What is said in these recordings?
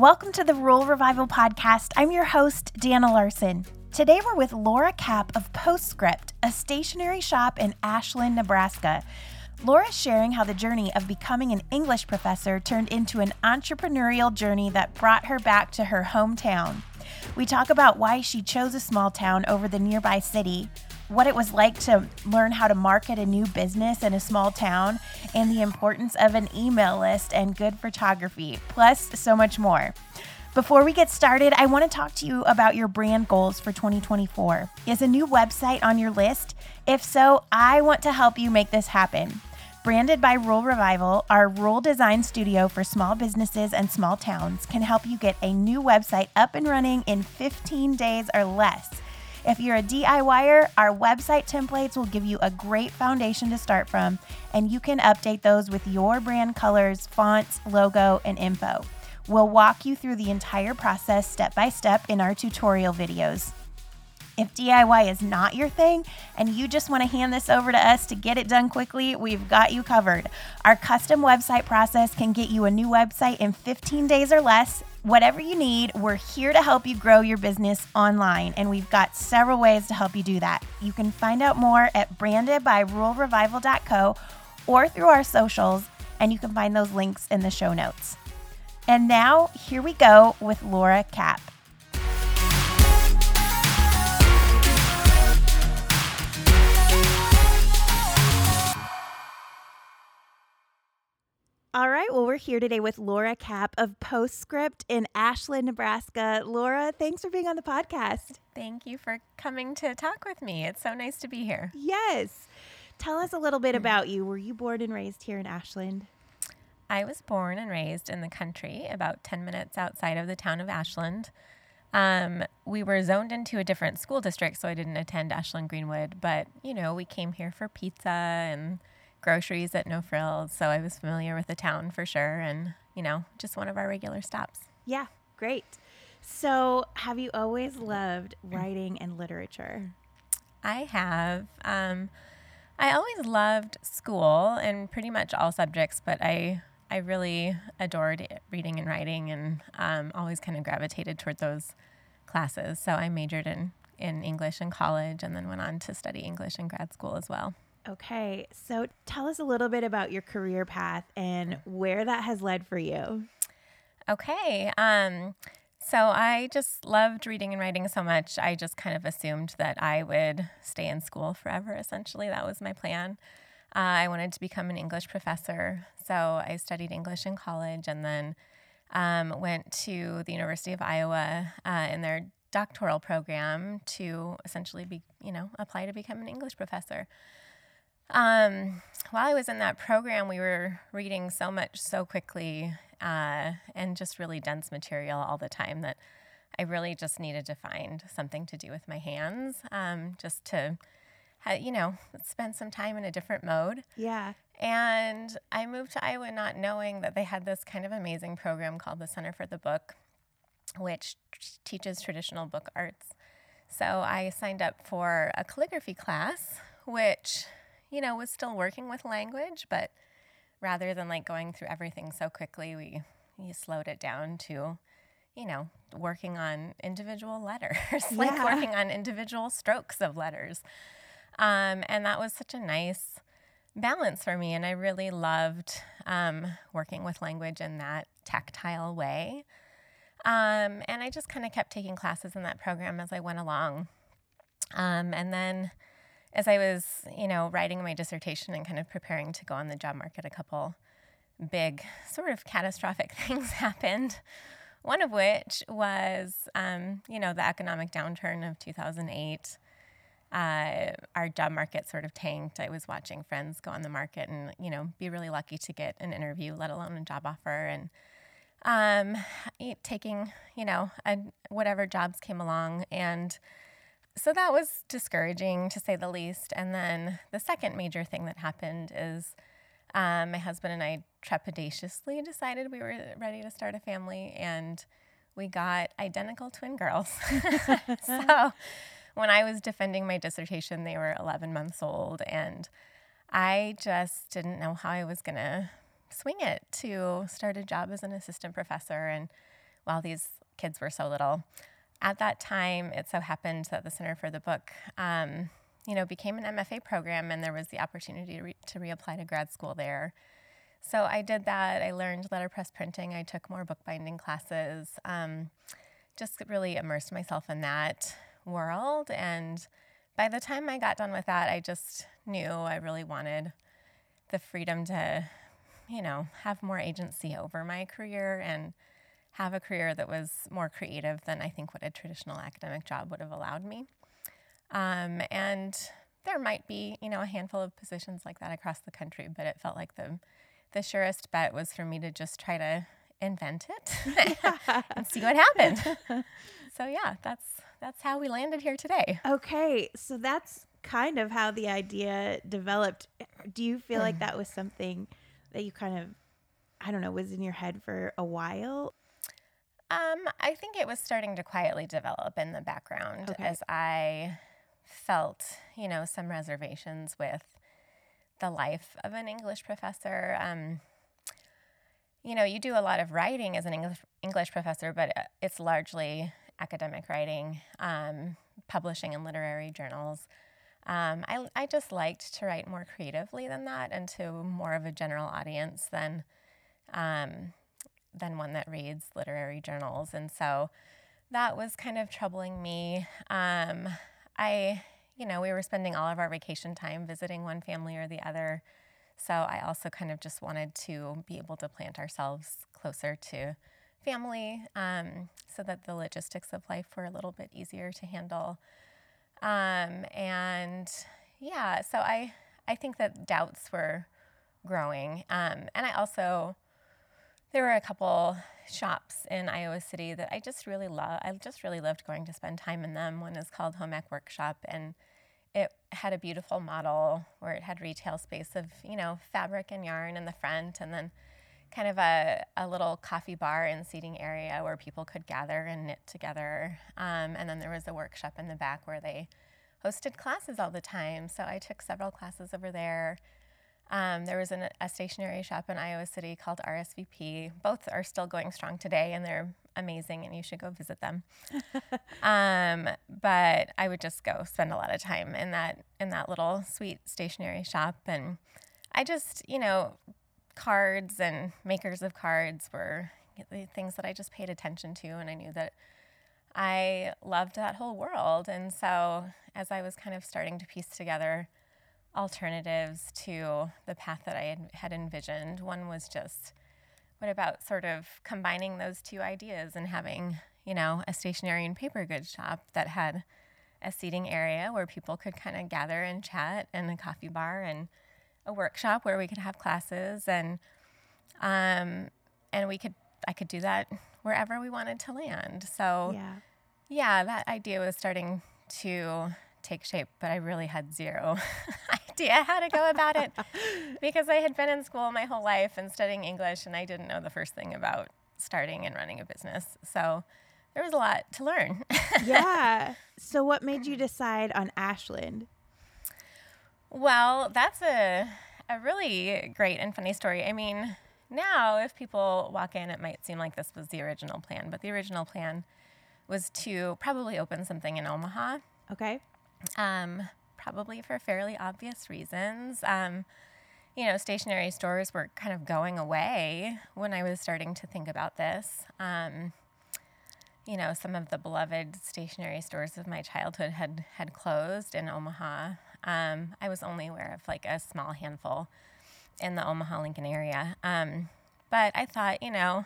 Welcome to the Rural Revival Podcast. I'm your host, Dana Larson. Today we're with Laura Kapp of Postscript, a stationery shop in Ashland, Nebraska. Laura's sharing how the journey of becoming an English professor turned into an entrepreneurial journey that brought her back to her hometown. We talk about why she chose a small town over the nearby city, what it was like to learn how to market a new business in a small town, and the importance of an email list and good photography, plus so much more. Before we get started, I want to talk to you about your brand goals for 2024. Is a new website on your list? If so, I want to help you make this happen. Branded by Rural Revival, our rural design studio for small businesses and small towns can help you get a new website up and running in 15 days or less. If you're a DIYer, our website templates will give you a great foundation to start from, and you can update those with your brand colors, fonts, logo, and info. We'll walk you through the entire process step by step in our tutorial videos. If DIY is not your thing and you just want to hand this over to us to get it done quickly, we've got you covered. Our custom website process can get you a new website in 15 days or less. Whatever you need, we're here to help you grow your business online, and we've got several ways to help you do that. You can find out more at brandedbyruralrevival.co or through our socials, and you can find those links in the show notes. And now, here we go with Laura Kapp. All right, well, we're here today with Laura Kapp of Postscript in Ashland, Nebraska. Laura, thanks for being on the podcast. Thank you for coming to talk with me. It's so nice to be here. Yes. Tell us a little bit about you. Were you born and raised here in Ashland? I was born and raised in the country, about 10 minutes outside of the town of Ashland. We were zoned into a different school district, so I didn't attend Ashland Greenwood, but, we came here for pizza and groceries at No Frills, so I was familiar with the town for sure, and, just one of our regular stops. Yeah, great. So have you always loved writing and literature? I have. I always loved school and pretty much all subjects, but I really adored reading and writing and always kind of gravitated toward those classes. So I majored in English in college and then went on to study English in grad school as well. Okay, so tell us a little bit about your career path and where that has led for you. Okay, so I just loved reading and writing so much, I just kind of assumed that I would stay in school forever, essentially. That was my plan. I wanted to become an English professor, so I studied English in college and then went to the University of Iowa in their doctoral program to essentially apply to become an English professor. While I was in that program, we were reading so much so quickly and just really dense material all the time that I really just needed to find something to do with my hands, just to, spend some time in a different mode. Yeah. And I moved to Iowa not knowing that they had this kind of amazing program called the Center for the Book, which teaches traditional book arts. So I signed up for a calligraphy class, which was still working with language, but rather than going through everything so quickly, we slowed it down to, working on individual letters, working on individual strokes of letters. And that was such a nice balance for me. And I really loved working with language in that tactile way. And I just kind of kept taking classes in that program as I went along. And then as I was, writing my dissertation and kind of preparing to go on the job market, a couple big sort of catastrophic things happened. One of which was, the economic downturn of 2008. Our job market sort of tanked. I was watching friends go on the market and, be really lucky to get an interview, let alone a job offer. And taking, whatever jobs came along. And so that was discouraging, to say the least. And then the second major thing that happened is my husband and I trepidatiously decided we were ready to start a family, and we got identical twin girls. So when I was defending my dissertation, they were 11 months old, and I just didn't know how I was going to swing it to start a job as an assistant professor. And while these kids were so little. At that time, it so happened that the Center for the Book, became an MFA program, and there was the opportunity to reapply to grad school there. So I did that. I learned letterpress printing. I took more bookbinding classes, just really immersed myself in that world. And by the time I got done with that, I just knew I really wanted the freedom to, have more agency over my career and have a career that was more creative than I think what a traditional academic job would have allowed me. And there might be, a handful of positions like that across the country, but it felt like the surest bet was for me to just try to invent it and see what happened. So yeah, that's how we landed here today. Okay, so that's kind of how the idea developed. Do you feel like that was something that you kind of, was in your head for a while? I think it was starting to quietly develop in the background as I felt, some reservations with the life of an English professor. You do a lot of writing as an English professor, but it's largely academic writing, publishing in literary journals. I just liked to write more creatively than that and to more of a general audience than one that reads literary journals. And so that was kind of troubling me. We were spending all of our vacation time visiting one family or the other. So I also kind of just wanted to be able to plant ourselves closer to family so that the logistics of life were a little bit easier to handle. So I think that doubts were growing. And there were a couple shops in Iowa City that I just really loved going to spend time in them. One is called Home Ec Workshop, and it had a beautiful model where it had retail space of, fabric and yarn in the front, and then kind of a little coffee bar and seating area where people could gather and knit together. And then there was a workshop in the back where they hosted classes all the time. So I took several classes over there. There was a stationery shop in Iowa City called RSVP. Both are still going strong today, and they're amazing, and you should go visit them. But I would just go spend a lot of time in that little sweet stationery shop, and I just, cards and makers of cards were the things that I just paid attention to, and I knew that I loved that whole world. And so as I was kind of starting to piece together alternatives to the path that I had envisioned, one was just, what about sort of combining those two ideas and having, a stationery and paper goods shop that had a seating area where people could kind of gather and chat, and a coffee bar, and a workshop where we could have classes, and I could do that wherever we wanted to land. So yeah, that idea was starting to take shape, but I really had zero idea how to go about it because I had been in school my whole life and studying English, and I didn't know the first thing about starting and running a business. So there was a lot to learn. Yeah. So what made you decide on Ashland? Well, that's a really great and funny story. I mean, now if people walk in, it might seem like this was the original plan, but the original plan was to probably open something in Omaha. Okay. Probably for fairly obvious reasons. Stationery stores were kind of going away when I was starting to think about this. Some of the beloved stationery stores of my childhood had closed in Omaha. I was only aware of like a small handful in the Omaha-Lincoln area. But I thought,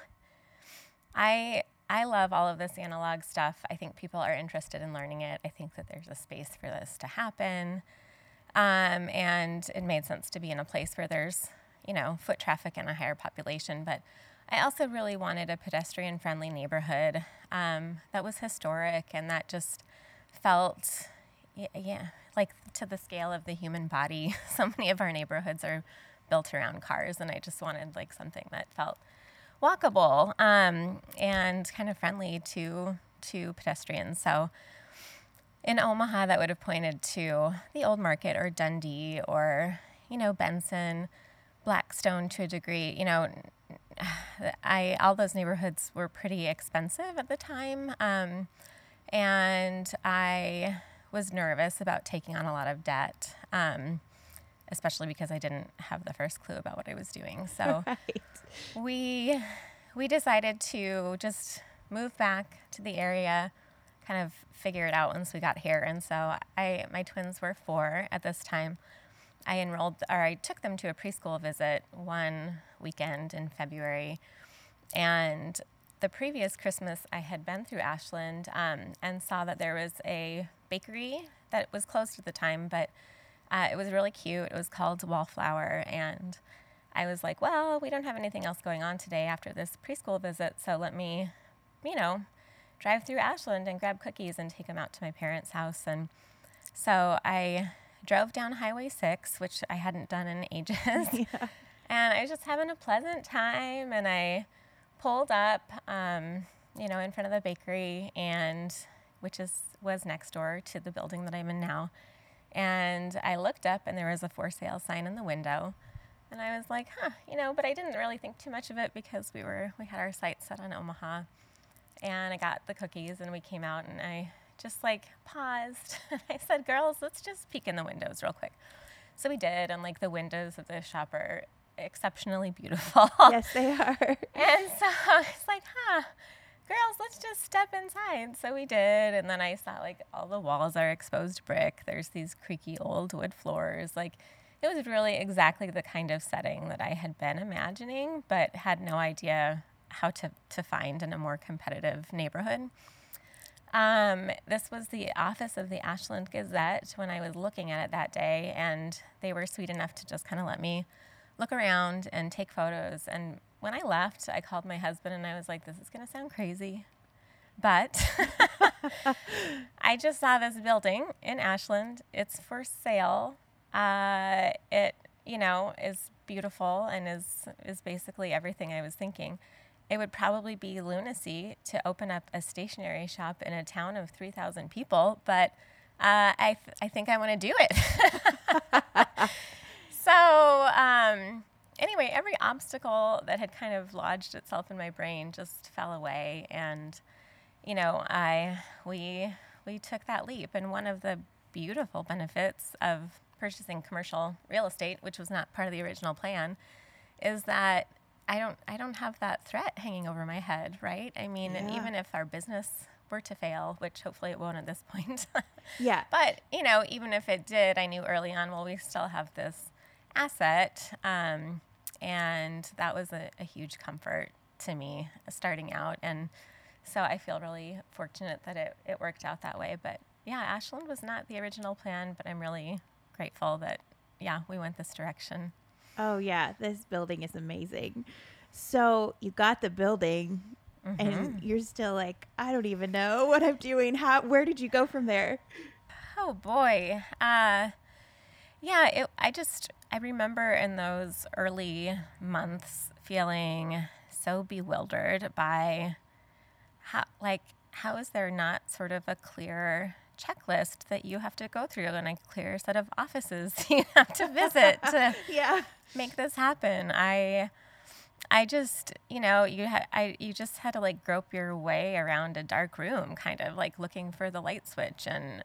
I love all of this analog stuff. I think people are interested in learning it. I think that there's a space for this to happen. And it made sense to be in a place where there's, foot traffic and a higher population. But I also really wanted a pedestrian-friendly neighborhood that was historic and that just felt, like to the scale of the human body. So many of our neighborhoods are built around cars, and I just wanted like something that felt walkable and kind of friendly to pedestrians. So in Omaha, that would have pointed to the Old Market or Dundee or, Benson, Blackstone to a degree. all those neighborhoods were pretty expensive at the time. And I was nervous about taking on a lot of debt, especially because I didn't have the first clue about what I was doing. So we decided to just move back to the area, kind of figure it out once we got here. And so my twins were 4 at this time. I took them to a preschool visit one weekend in February, and the previous Christmas I had been through Ashland and saw that there was a bakery that was closed at the time, but it was really cute. It was called Wallflower, and I was like, well, we don't have anything else going on today after this preschool visit, so let me, drive through Ashland and grab cookies and take them out to my parents' house. And so I drove down Highway 6, which I hadn't done in ages, and I was just having a pleasant time, and I pulled up, in front of the bakery, and which was next door to the building that I'm in now. And I looked up, and there was a for sale sign in the window, and I was like, but I didn't really think too much of it because we had our sights set on Omaha. And I got the cookies, and we came out, and I just paused, and I said, girls, let's just peek in the windows real quick. So we did, and the windows of the shop are exceptionally beautiful. Yes, they are. And so I was like, girls, let's just step inside. So we did, and then I saw all the walls are exposed brick. There's these creaky old wood floors. It was really exactly the kind of setting that I had been imagining, but had no idea how to find in a more competitive neighborhood. This was the office of the Ashland Gazette when I was looking at it that day, and they were sweet enough to just kind of let me look around and take photos. And when I left, I called my husband, and I was like, this is going to sound crazy, but I just saw this building in Ashland. It's for sale. It, is beautiful and is basically everything I was thinking. It would probably be lunacy to open up a stationery shop in a town of 3,000 people, but I think I want to do it. So anyway, every obstacle that had kind of lodged itself in my brain just fell away, and we took that leap. And one of the beautiful benefits of purchasing commercial real estate, which was not part of the original plan, is that I don't have that threat hanging over my head, right? I mean, and even if our business were to fail, which hopefully it won't at this point. Yeah. But, even if it did, I knew early on, well, we still have this asset. And that was a huge comfort to me starting out. And so I feel really fortunate that it worked out that way. But yeah, Ashland was not the original plan, but I'm really grateful that, we went this direction. Oh, yeah. This building is amazing. So you got the building, and you're still like, I don't even know what I'm doing. Where did you go from there? Oh, boy. I remember in those early months feeling so bewildered by how is there not sort of a clear checklist that you have to go through and a clear set of offices you have to visit to make this happen. I just, you just had to grope your way around a dark room, kind of looking for the light switch. And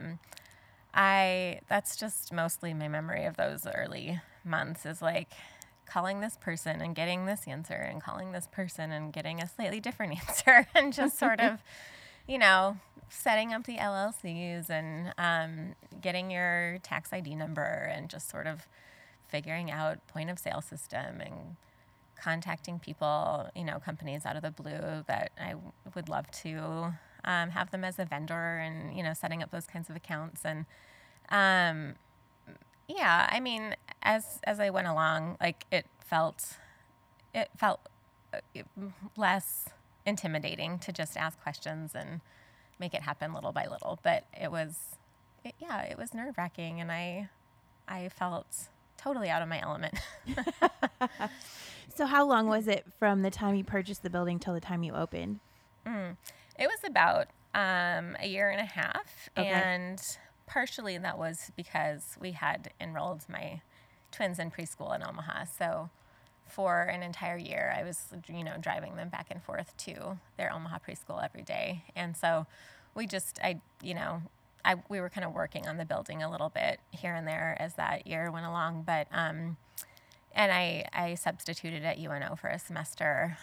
that's just mostly my memory of those early months is calling this person and getting this answer and calling this person and getting a slightly different answer and just sort of, setting up the LLCs and getting your tax ID number and just sort of figuring out point of sale system and contacting people, companies out of the blue that I would love to have them as a vendor and, setting up those kinds of accounts. And I mean, as I went along, it felt less intimidating to just ask questions and make it happen little by little. But it was nerve-wracking, and I felt totally out of my element. So how long was it from the time you purchased the building till the time you opened? It was about a year and a half. Okay. And partially that was because we had enrolled my twins in preschool in Omaha. So for an entire year, I was, driving them back and forth to their Omaha preschool every day. And so we were kind of working on the building a little bit here and there as that year went along. But, and I substituted at UNO for a semester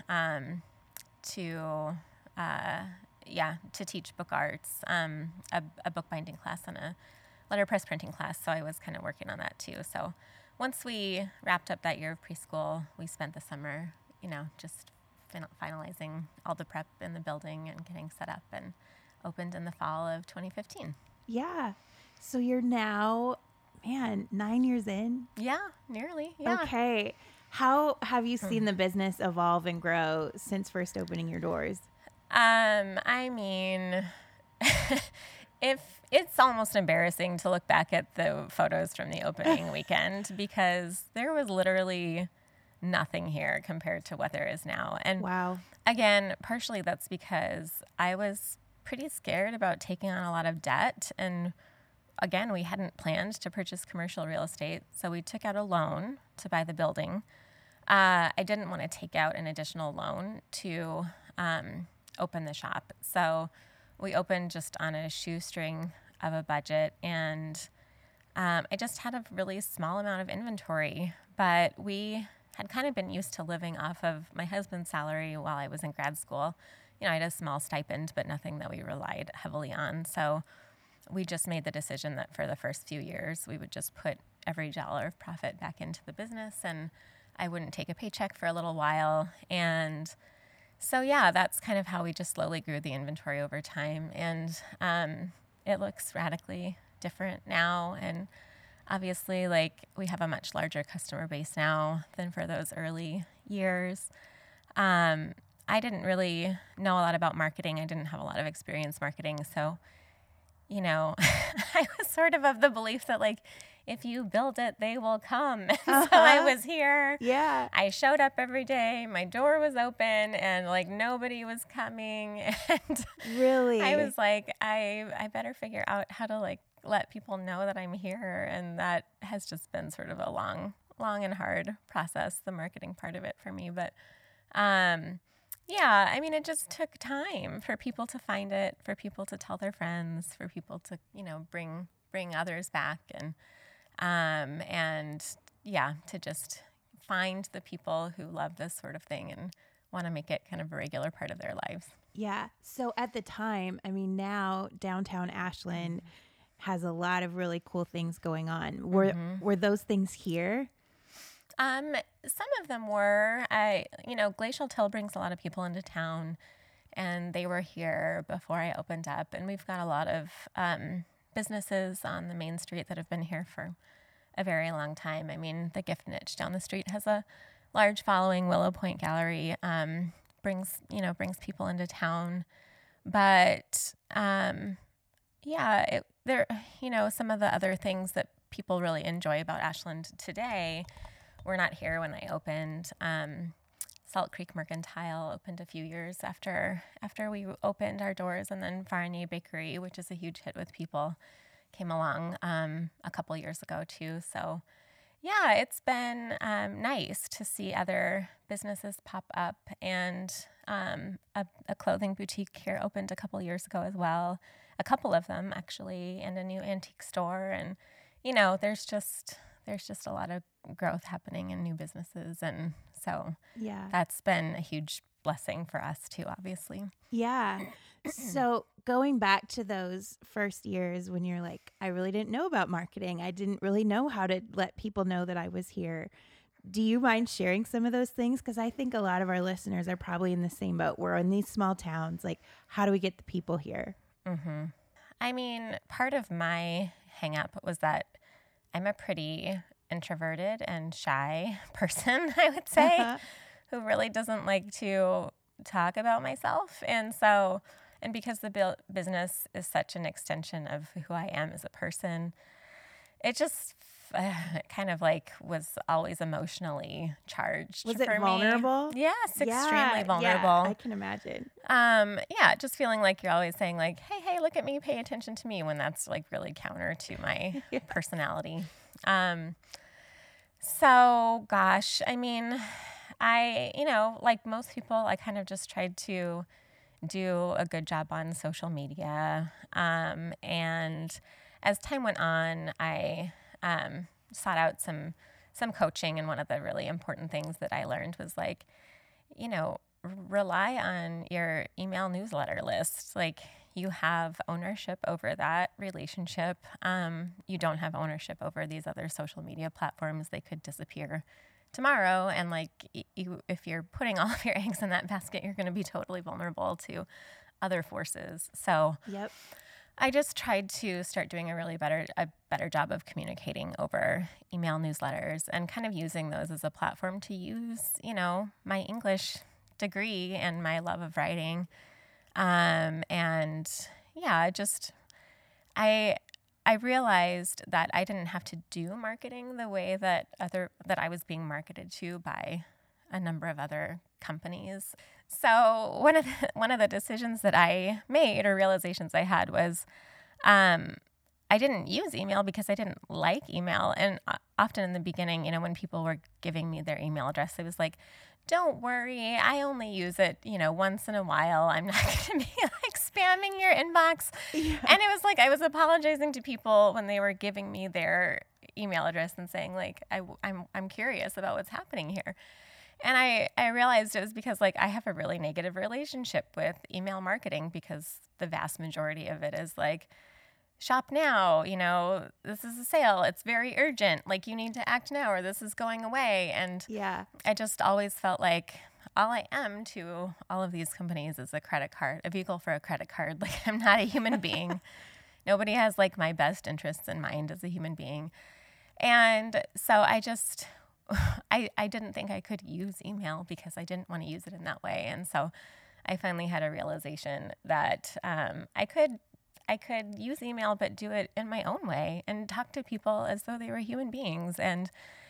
to teach book arts, a bookbinding class and a letterpress printing class. So I was kind of working on that too. So once we wrapped up that year of preschool, we spent the summer, just finalizing all the prep in the building and getting set up, and opened in the fall of 2015. Yeah. So you're now, 9 years in? Yeah, nearly. Yeah. Okay. How have you seen the business evolve and grow since first opening your doors? I mean, if it's almost embarrassing to look back at the photos from the opening weekend, because there was literally nothing here compared to what there is now. And wow. Again, partially that's because I was pretty scared about taking on a lot of debt. And again, we hadn't planned to purchase commercial real estate, so we took out a loan to buy the building. I didn't want to take out an additional loan to open the shop. So we opened just on a shoestring of a budget, and I just had a really small amount of inventory. But we had kind of been used to living off of my husband's salary while I was in grad school. I had a small stipend, but nothing that we relied heavily on. So we just made the decision that for the first few years, we would just put every dollar of profit back into the business, and I wouldn't take a paycheck for a little while. And so, yeah, that's kind of how we just slowly grew the inventory over time. And it looks radically different now. And obviously, we have a much larger customer base now than for those early years. I didn't really know a lot about marketing. I didn't have a lot of experience marketing. So, I was sort of the belief that, if you build it, they will come. So I was here. Yeah. I showed up every day. My door was open, and nobody was coming. And really, I was like, I better figure out how to let people know that I'm here. And that has just been sort of a long and hard process, the marketing part of it for me. But yeah, I mean, it just took time for people to find it, for people to tell their friends, for people to, bring others back, and to just find the people who love this sort of thing and want to make it kind of a regular part of their lives. Yeah. So at the time, now downtown Ashland has a lot of really cool things going on. Were those things here? Some of them were. Glacial Till brings a lot of people into town, and they were here before I opened up. And we've got a lot of businesses on the main street that have been here for a very long time. I mean, the Gift Niche down the street has a large following. Willow Point Gallery brings people into town. But some of the other things that people really enjoy about Ashland today were not here when I opened. Salt Creek Mercantile opened a few years after we opened our doors, and then Farney Bakery, which is a huge hit with people, came along a couple years ago too. So yeah, it's been nice to see other businesses pop up, and a clothing boutique here opened a couple years ago as well, a couple of them actually, and a new antique store. And there's just a lot of growth happening in new businesses. And so that's been a huge blessing for us too, obviously. Yeah. So going back to those first years when you're like, I really didn't know about marketing. I didn't really know how to let people know that I was here. Do you mind sharing some of those things? Because I think a lot of our listeners are probably in the same boat. We're in these small towns. How do we get the people here? Mm-hmm. I mean, part of my hang up was that I'm a pretty introverted and shy person, I would say, who really doesn't like to talk about myself. And because the business is such an extension of who I am as a person, it just kind of was always emotionally charged. Was for it vulnerable? Me. Yes, extremely vulnerable. Yeah, I can imagine. Just feeling like you're always saying hey, look at me, pay attention to me, when that's really counter to my personality. So gosh, I mean, like most people, I kind of just tried to do a good job on social media. And as time went on, I sought out some coaching. And one of the really important things that I learned was like, rely on your email newsletter list. Like, you have ownership over that relationship. You don't have ownership over these other social media platforms. They could disappear tomorrow. And like, if you're putting all of your eggs in that basket, you're going to be totally vulnerable to other forces. So Yep. I just tried to start doing a better job of communicating over email newsletters and kind of using those as a platform to use, my English degree and my love of writing. And yeah, I realized that I didn't have to do marketing the way that I was being marketed to by a number of other companies. So one of the decisions that I made, or realizations I had, was I didn't use email because I didn't like email. And often in the beginning, when people were giving me their email address, I was like, don't worry, I only use it, once in a while. I'm not going to be like spamming your inbox. Yeah. And it was like I was apologizing to people when they were giving me their email address and saying like, I'm curious about what's happening here. And I realized it was because like I have a really negative relationship with email marketing, because the vast majority of it is like, shop now, this is a sale. It's very urgent. Like, you need to act now or this is going away. And yeah, I just always felt like all I am to all of these companies is a vehicle for a credit card. Like, I'm not a human being. Nobody has like my best interests in mind as a human being. And so I didn't think I could use email because I didn't want to use it in that way. And so I finally had a realization that I could use email, but do it in my own way and talk to people as though they were human beings. And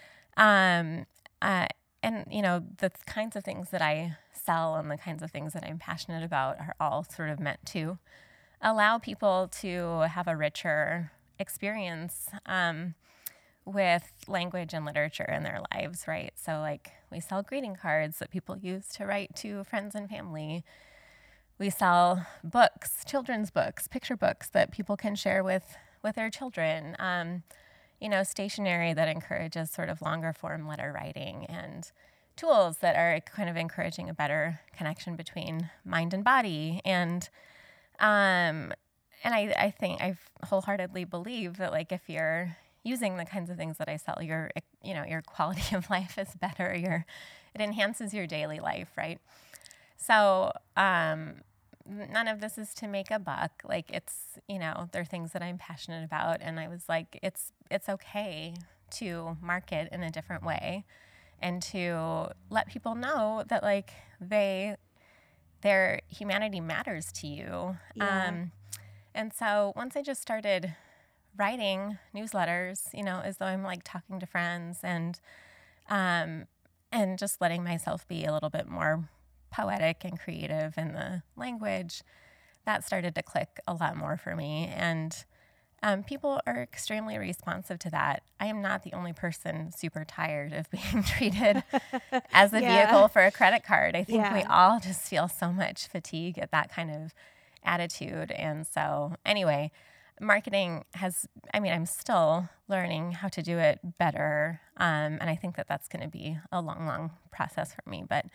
the kinds of things that I sell and the kinds of things that I'm passionate about are all sort of meant to allow people to have a richer experience with language and literature in their lives, right? So like, we sell greeting cards that people use to write to friends and family. We sell books, children's books, picture books that people can share with their children. Stationery that encourages sort of longer form letter writing, and tools that are kind of encouraging a better connection between mind and body. And I think I wholeheartedly believe that like, if you're using the kinds of things that I sell, your quality of life is better. It enhances your daily life, right? So none of this is to make a buck. Like, it's, they're things that I'm passionate about. And I was like, it's okay to market in a different way and to let people know that like their humanity matters to you. Yeah. And so once I just started writing newsletters, as though I'm like talking to friends, and just letting myself be a little bit more poetic and creative in the language, that started to click a lot more for me. And people are extremely responsive to that. I am not the only person super tired of being treated as a vehicle for a credit card. I think we all just feel so much fatigue at that kind of attitude. And so anyway, marketing I'm still learning how to do it better. And I think that that's going to be a long, long process for me. But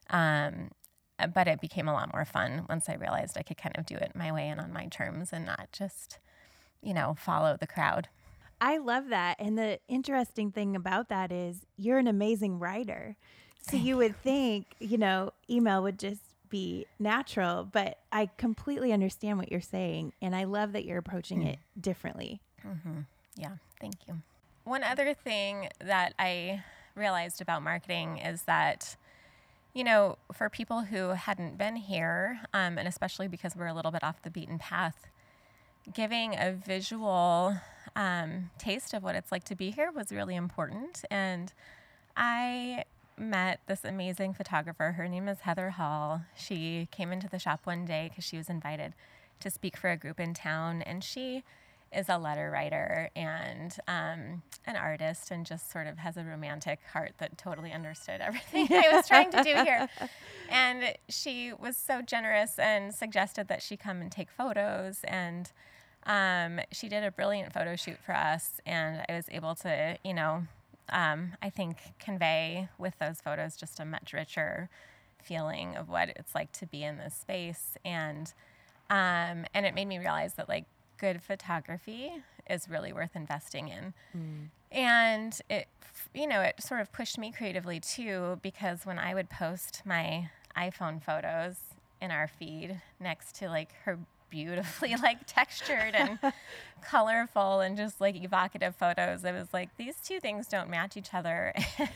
it became a lot more fun once I realized I could kind of do it my way and on my terms and not just, follow the crowd. I love that. And the interesting thing about that is you're an amazing writer. So you would think, email would just be natural, but I completely understand what you're saying. And I love that you're approaching it differently. Mm-hmm. Yeah, thank you. One other thing that I realized about marketing is that, for people who hadn't been here, and especially because we're a little bit off the beaten path, giving a visual taste of what it's like to be here was really important. And I met this amazing photographer. Her name is Heather Hall. She came into the shop one day because she was invited to speak for a group in town. And she is a letter writer and an artist, and just sort of has a romantic heart that totally understood everything I was trying to do here. And she was so generous and suggested that she come and take photos. And she did a brilliant photo shoot for us. And I was able to, I think convey with those photos just a much richer feeling of what it's like to be in this space. And it made me realize that like good photography is really worth investing in. And it sort of pushed me creatively too, because when I would post my iPhone photos in our feed next to like her beautifully like textured and colorful and just like evocative photos, it was like, these two things don't match each other.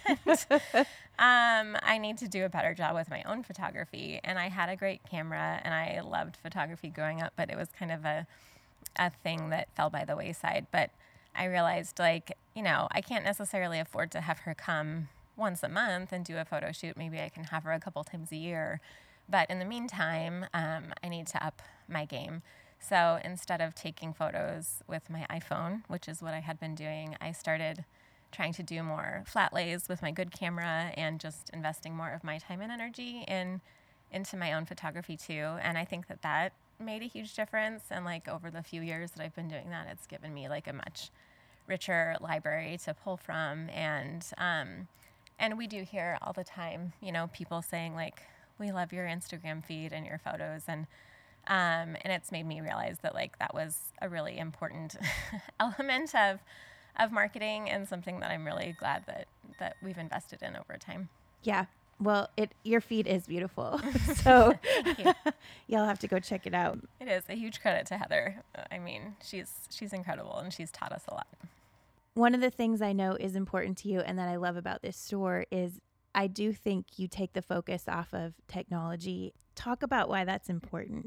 And I need to do a better job with my own photography. And I had a great camera and I loved photography growing up, but it was kind of a thing that fell by the wayside. But I realized like, I can't necessarily afford to have her come once a month and do a photo shoot. Maybe I can have her a couple times a year. But in the meantime, I need to up my game. So instead of taking photos with my iPhone, which is what I had been doing, I started trying to do more flat lays with my good camera and just investing more of my time and energy into my own photography too. And I think that made a huge difference. And like over the few years that I've been doing that, it's given me like a much richer library to pull from. And we do hear all the time, people saying like, we love your Instagram feed and your photos. And it's made me realize that like that was a really important element of marketing, and something that I'm really glad that we've invested in over time. Yeah. Well, your feed is beautiful. So Thank you. Y'all have to go check it out. It is a huge credit to Heather. I mean, she's incredible, and she's taught us a lot. One of the things I know is important to you and that I love about this store is I do think you take the focus off of technology. Talk about why that's important.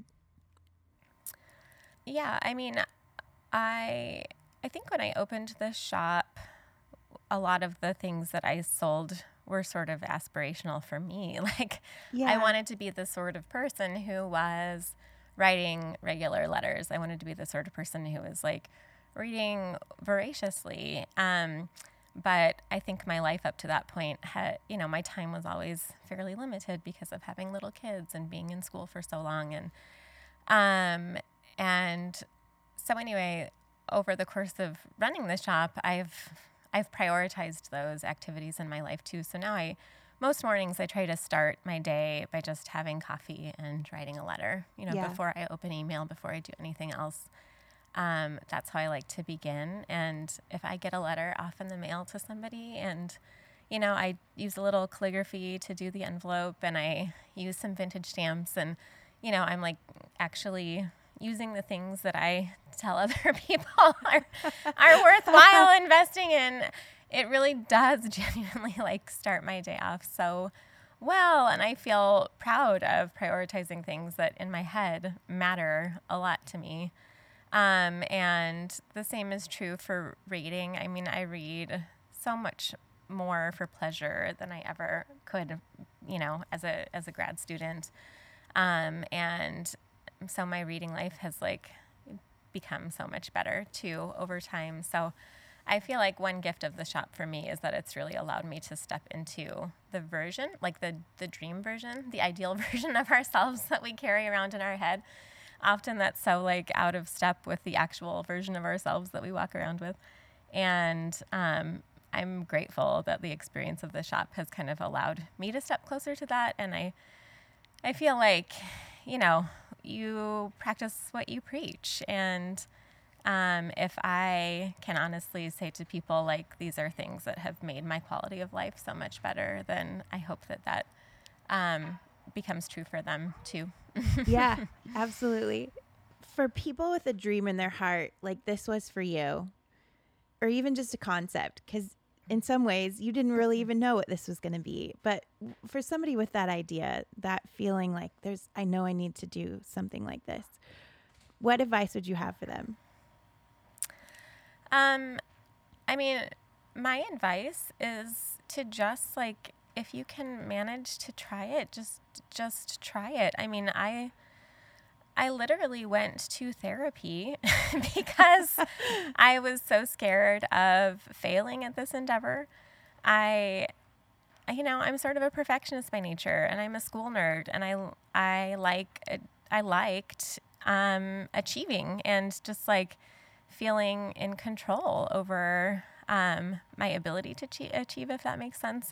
Yeah, I mean, I think when I opened the shop, a lot of the things that I sold were sort of aspirational for me. Like, I wanted to be the sort of person who was writing regular letters. I wanted to be the sort of person who was like reading voraciously. But I think my life up to that point had, my time was always fairly limited because of having little kids and being in school for so long. And so anyway, over the course of running the shop, I've prioritized those activities in my life too. So now most mornings I try to start my day by just having coffee and writing a letter, before I open email, before I do anything else. That's how I like to begin. And if I get a letter off in the mail to somebody and, I use a little calligraphy to do the envelope, and I use some vintage stamps, and, I'm like actually using the things that I tell other people are worthwhile investing in. It really does genuinely like start my day off so well. And I feel proud of prioritizing things that in my head matter a lot to me. And the same is true for reading. I mean, I read so much more for pleasure than I ever could, as a grad student. And so my reading life has like become so much better too over time. So I feel like one gift of the shop for me is that it's really allowed me to step into the version, like the dream version, the ideal version of ourselves that we carry around in our head. Often that's so like out of step with the actual version of ourselves that we walk around with. And I'm grateful that the experience of the shop has kind of allowed me to step closer to that. And I feel like, you practice what you preach. And if I can honestly say to people, like, these are things that have made my quality of life so much better, then I hope that becomes true for them too. Yeah, absolutely. For people with a dream in their heart, like this was for you, or even just a concept, because in some ways you didn't really even know what this was going to be. But for somebody with that idea, that feeling like I know I need to do something like this, what advice would you have for them? I mean, my advice is to just like, if you can manage to try it, just try it. I mean, I literally went to therapy because I was so scared of failing at this endeavor. I'm sort of a perfectionist by nature, and I'm a school nerd, and I liked achieving and just like feeling in control over my ability to achieve, if that makes sense.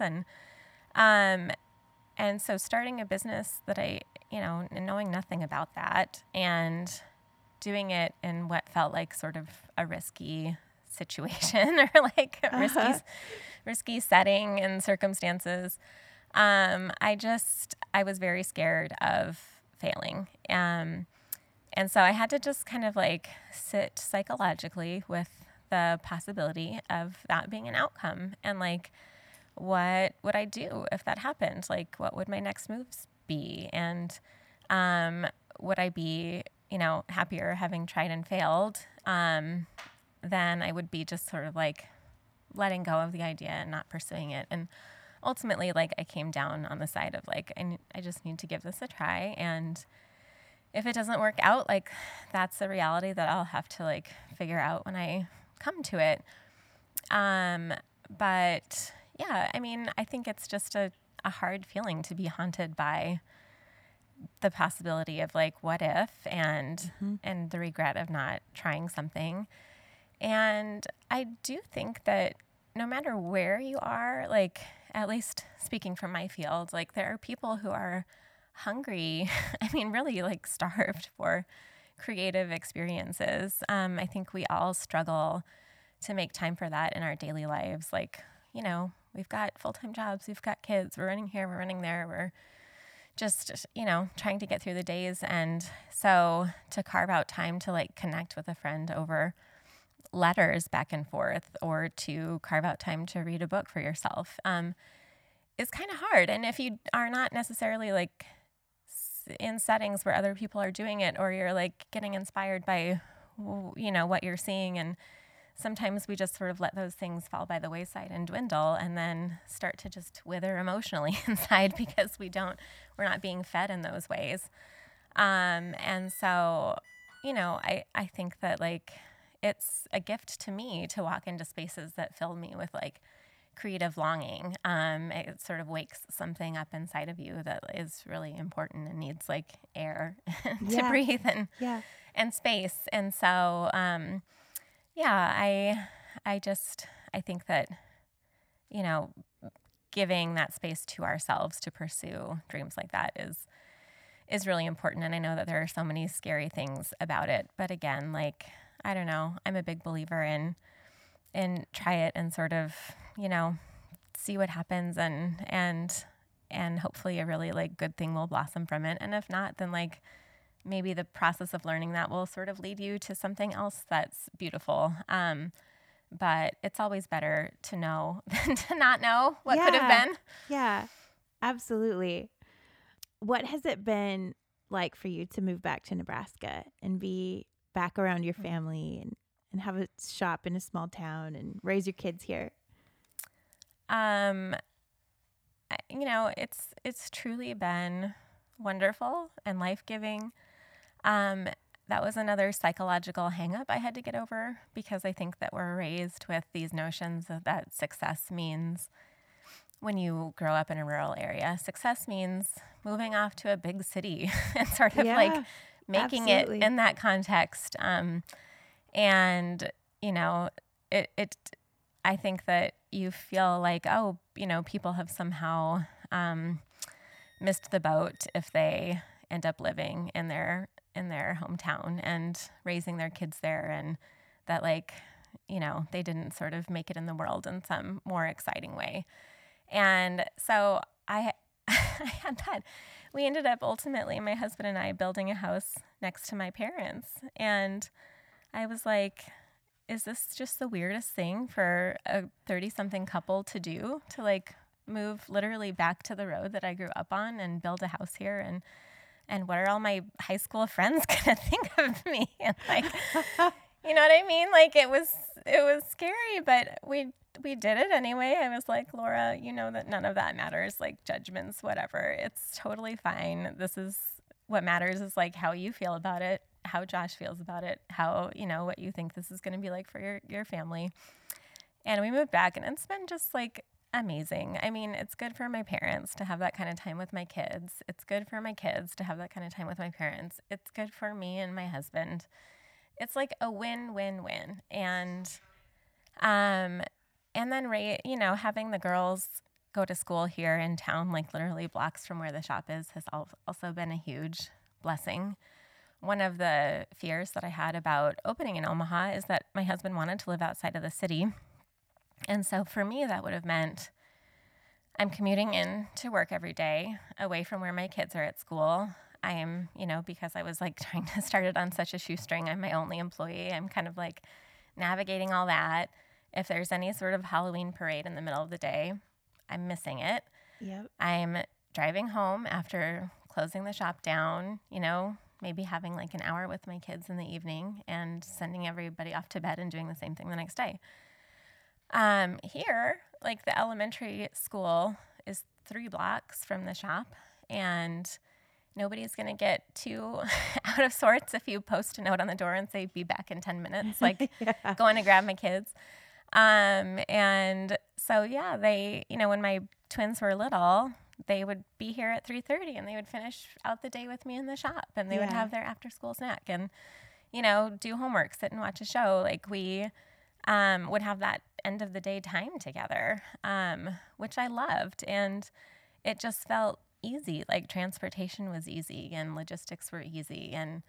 And so starting a business that and knowing nothing about that and doing it in what felt like sort of a risky situation or like a risky setting and circumstances. I was very scared of failing. And so I had to just kind of like sit psychologically with the possibility of that being an outcome, and like, what would I do if that happened? Like, what would my next moves be? And would I be, happier having tried and failed than I would be just sort of like letting go of the idea and not pursuing it? And ultimately, like, I came down on the side of like, I just need to give this a try. And if it doesn't work out, like, that's the reality that I'll have to like figure out when I come to it. But yeah, I mean, I think it's just a hard feeling to be haunted by the possibility of like, what if, and the regret of not trying something. And I do think that no matter where you are, like, at least speaking from my field, like, there are people who are hungry, I mean, really like starved for creative experiences. I think we all struggle to make time for that in our daily lives. Like, we've got full-time jobs, we've got kids, we're running here, we're running there, we're just, trying to get through the days. And so to carve out time to like connect with a friend over letters back and forth, or to carve out time to read a book for yourself, is kind of hard. And if you are not necessarily like in settings where other people are doing it, or you're like getting inspired by, what you're seeing, and sometimes we just sort of let those things fall by the wayside and dwindle, and then start to just wither emotionally inside because we're not being fed in those ways. And so, I think that like, it's a gift to me to walk into spaces that fill me with like creative longing. It sort of wakes something up inside of you that is really important and needs like air to breathe and space. And so, I think that, giving that space to ourselves to pursue dreams like that is really important. And I know that there are so many scary things about it, but again, like, I don't know, I'm a big believer in try it and sort of, see what happens, and hopefully a really like good thing will blossom from it. And if not, then like, maybe the process of learning that will sort of lead you to something else that's beautiful. But it's always better to know than to not know what could have been. Yeah, absolutely. What has it been like for you to move back to Nebraska and be back around your family and have a shop in a small town and raise your kids here? It's truly been wonderful and life-giving. That was another psychological hang-up I had to get over, because I think that we're raised with these notions of that success means, when you grow up in a rural area, success means moving off to a big city and sort of like making it in that context. I think that you feel like, people have somehow missed the boat if they end up living in their hometown and raising their kids there, and that like, they didn't sort of make it in the world in some more exciting way. And so I had that. We ended up ultimately, my husband and I, building a house next to my parents. And I was like, is this just the weirdest thing for a 30-something couple to do, to like move literally back to the road that I grew up on and build a house here? And what are all my high school friends gonna think of me? And like, you know what I mean? Like, it was scary, but we did it anyway. I was like, Laura, you know that none of that matters, like judgments, whatever. It's totally fine. This is what matters is like how you feel about it, how Josh feels about it, how, what you think this is going to be like for your family. And we moved back, and it's been just like amazing. I mean, it's good for my parents to have that kind of time with my kids. It's good for my kids to have that kind of time with my parents. It's good for me and my husband. It's like a win-win-win. And then Ray, having the girls go to school here in town, like literally blocks from where the shop is, has also been a huge blessing. One of the fears that I had about opening in Omaha is that my husband wanted to live outside of the city. And so for me, that would have meant I'm commuting in to work every day away from where my kids are at school. I am, because I was like trying to start it on such a shoestring, I'm my only employee. I'm kind of like navigating all that. If there's any sort of Halloween parade in the middle of the day, I'm missing it. Yep. I'm driving home after closing the shop down, maybe having like an hour with my kids in the evening and sending everybody off to bed and doing the same thing the next day. Here, like the elementary school is 3 blocks from the shop, and nobody's going to get too out of sorts if you post a note on the door and say, be back in 10 minutes, like going to grab my kids. And so, yeah, they, when my twins were little, they would be here at 3:30 and they would finish out the day with me in the shop, and they would have their after school snack and, do homework, sit and watch a show. Like we would have that end of the day time together, which I loved. And it just felt easy. Like transportation was easy and logistics were easy.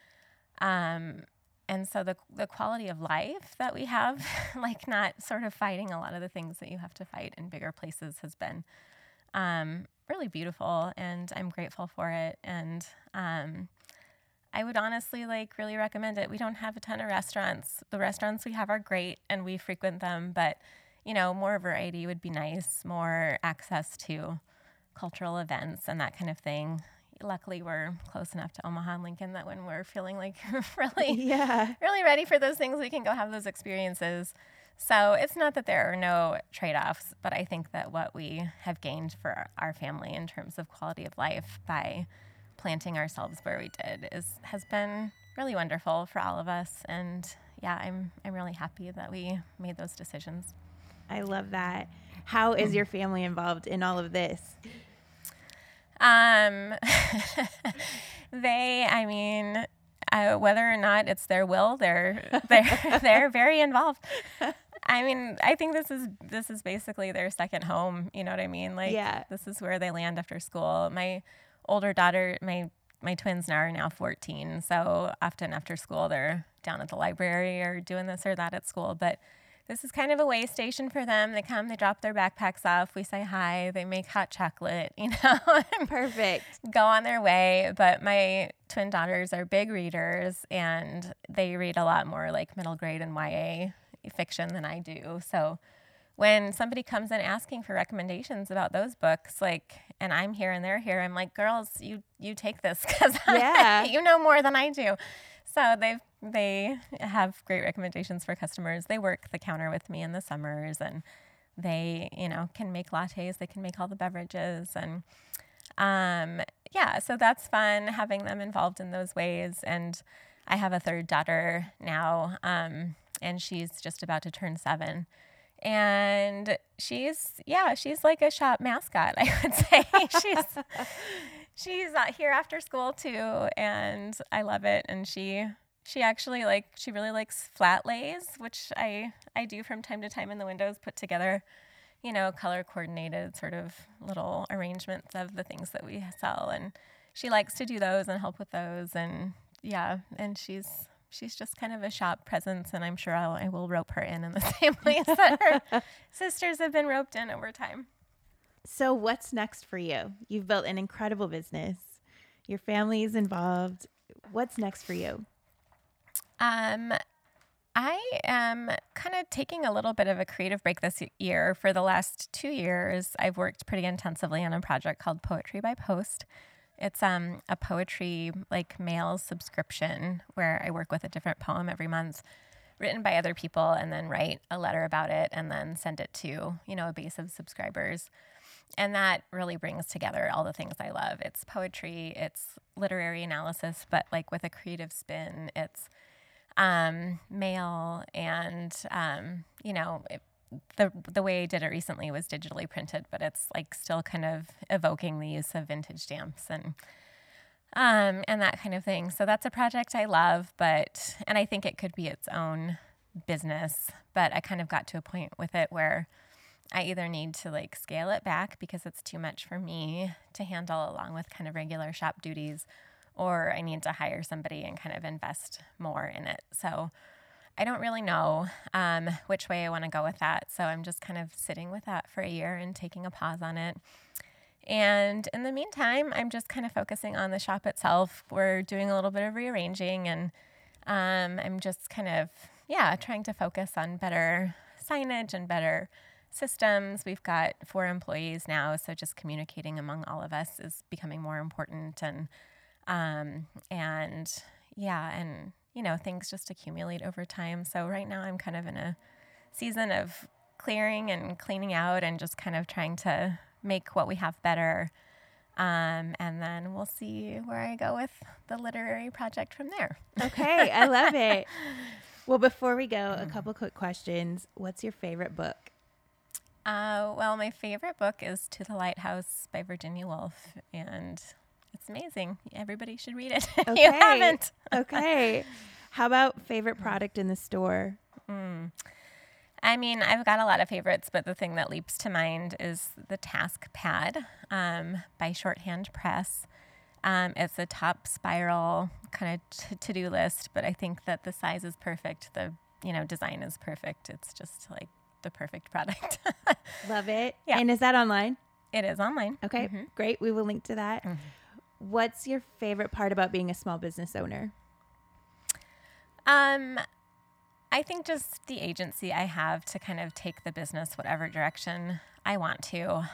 And so the quality of life that we have, like not sort of fighting a lot of the things that you have to fight in bigger places, has been really beautiful, and I'm grateful for it. And I would honestly really recommend it. We don't have a ton of restaurants. The restaurants we have are great and we frequent them, but more variety would be nice, more access to cultural events and that kind of thing. Luckily, we're close enough to Omaha and Lincoln that when we're feeling like really ready for those things, we can go have those experiences. So it's not that there are no trade-offs, but I think that what we have gained for our family in terms of quality of life by planting ourselves where we did has been really wonderful for all of us. And yeah, I'm really happy that we made those decisions. I love that. How is your family involved in all of this? Whether or not it's their will, they're very involved. I mean, I think this is basically their second home. You know what I mean? This is where they land after school. My older daughter, my twins are now 14, so often after school they're down at the library or doing this or that at school. But this is kind of a way station for them. They come, they drop their backpacks off, we say hi, they make hot chocolate, Perfect. Go on their way. But my twin daughters are big readers, and they read a lot more like middle grade and YA fiction than I do. So when somebody comes in asking for recommendations about those books, and I'm here and they're here, I'm like, girls, you take this because you know more than I do. So they have great recommendations for customers. They work the counter with me in the summers, and they, can make lattes. They can make all the beverages. And so that's fun having them involved in those ways. And I have a third daughter now, and she's just about to turn 7. And she's like a shop mascot, I would say. She's here after school too, and I love it. And she actually she really likes flat lays, which I do from time to time in the windows, put together, color coordinated sort of little arrangements of the things that we sell. And she likes to do those and help with those. And and she's just kind of a shop presence, and I'm sure I will rope her in the same ways that her sisters have been roped in over time. So what's next for you? You've built an incredible business. Your family is involved. What's next for you? I am kind of taking a little bit of a creative break this year. For the last 2 years, I've worked pretty intensively on a project called Poetry by Post. It's a poetry mail subscription where I work with a different poem every month written by other people, and then write a letter about it and then send it to, a base of subscribers. And that really brings together all the things I love. It's poetry, it's literary analysis, but like with a creative spin. It's mail, and the way I did it recently was digitally printed, but it's like still kind of evoking the use of vintage stamps and that kind of thing. So that's a project I love, and I think it could be its own business, but I kind of got to a point with it where I either need to like scale it back because it's too much for me to handle along with kind of regular shop duties, or I need to hire somebody and kind of invest more in it. So I don't really know which way I want to go with that. So I'm just kind of sitting with that for a year and taking a pause on it. And in the meantime, I'm just kind of focusing on the shop itself. We're doing a little bit of rearranging, and I'm just kind of, trying to focus on better signage and better systems. We've got 4 employees now, so just communicating among all of us is becoming more important. And things just accumulate over time. So right now I'm kind of in a season of clearing and cleaning out and just kind of trying to make what we have better. And then we'll see where I go with the literary project from there. Okay, I love it. Well, before we go, a couple quick questions. What's your favorite book? Well, my favorite book is To the Lighthouse by Virginia Woolf, and it's amazing. Everybody should read it if you haven't. Okay. How about favorite product in the store? I mean, I've got a lot of favorites, but the thing that leaps to mind is the Task Pad by Shorthand Press. It's a top spiral kind of to-do list, but I think that the size is perfect. The design is perfect. It's just like the perfect product. Love it. Yeah. And is that online? It is online. Okay, great. We will link to that. What's your favorite part about being a small business owner? I think just the agency I have to kind of take the business whatever direction I want to.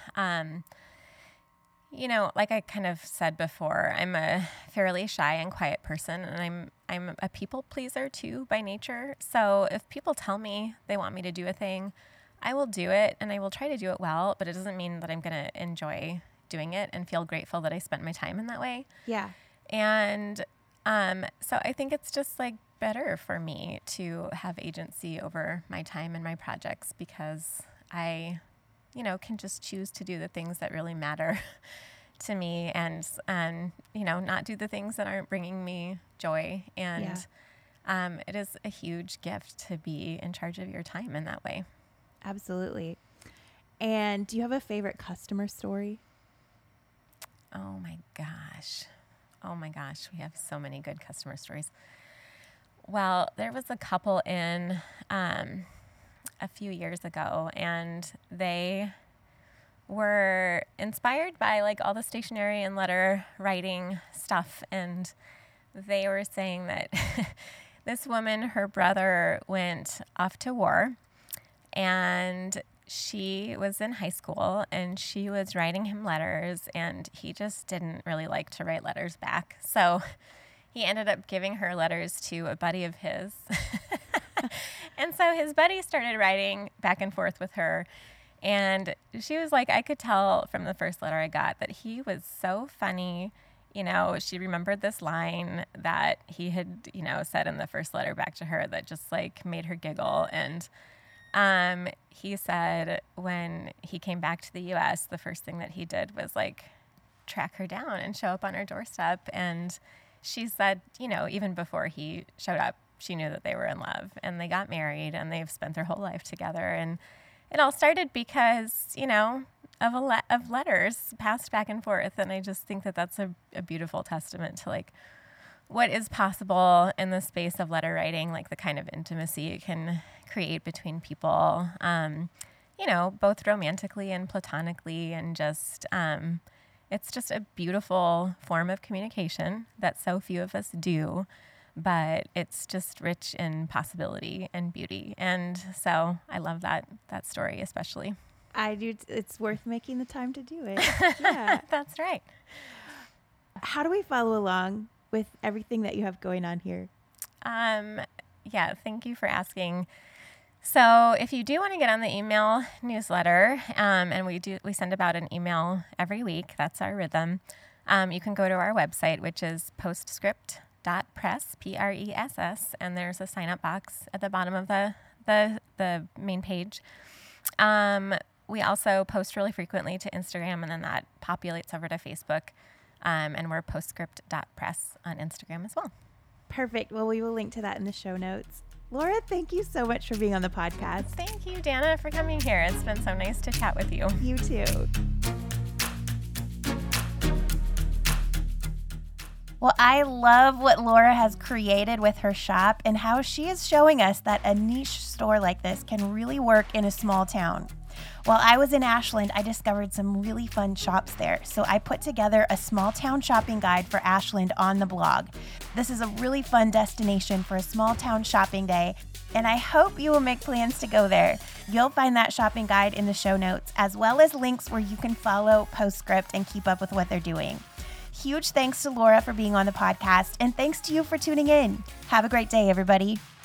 Like I kind of said before, I'm a fairly shy and quiet person, and I'm a people pleaser too by nature. So if people tell me they want me to do a thing, I will do it, and I will try to do it well, but it doesn't mean that I'm going to enjoy doing it and feel grateful that I spent my time in that way. Yeah. And so I think it's just like better for me to have agency over my time and my projects, because I can just choose to do the things that really matter to me, and not do the things that aren't bringing me joy. And it is a huge gift to be in charge of your time in that way. Absolutely. And do you have a favorite customer story? Oh my gosh. We have so many good customer stories. Well, there was a couple in a few years ago, and they were inspired by like all the stationery and letter writing stuff. And they were saying that this woman, her brother went off to war, and she was in high school, and she was writing him letters, and he just didn't really like to write letters back. So he ended up giving her letters to a buddy of his. And so his buddy started writing back and forth with her. And she was like, I could tell from the first letter I got that he was so funny. She remembered this line that he had, said in the first letter back to her that just like made her giggle. And he said when he came back to the U.S., the first thing that he did was like track her down and show up on her doorstep. And she said, even before he showed up, she knew that they were in love, and they got married, and they've spent their whole life together. And it all started because, of letters passed back and forth. And I just think that that's a beautiful testament to like what is possible in the space of letter writing, like the kind of intimacy it can create between people, both romantically and platonically, and just, it's just a beautiful form of communication that so few of us do, but it's just rich in possibility and beauty. And so I love that story especially. I do. It's worth making the time to do it. Yeah. That's right. How do we follow along with everything that you have going on here? Yeah, thank you for asking. So if you do want to get on the email newsletter, and we send about an email every week, that's our rhythm, you can go to our website, which is postscript.press, PRESS, and there's a sign-up box at the bottom of the main page. We also post really frequently to Instagram, and then that populates over to Facebook, and we're postscript.press on Instagram as well. Perfect. Well, we will link to that in the show notes. Laura, thank you so much for being on the podcast. Thank you, Dana, for coming here. It's been so nice to chat with you. You too. Well, I love what Laura has created with her shop and how she is showing us that a niche store like this can really work in a small town. While I was in Ashland, I discovered some really fun shops there, so I put together a small town shopping guide for Ashland on the blog. This is a really fun destination for a small town shopping day, and I hope you will make plans to go there. You'll find that shopping guide in the show notes, as well as links where you can follow Postscript and keep up with what they're doing. Huge thanks to Laura for being on the podcast, and thanks to you for tuning in. Have a great day, everybody.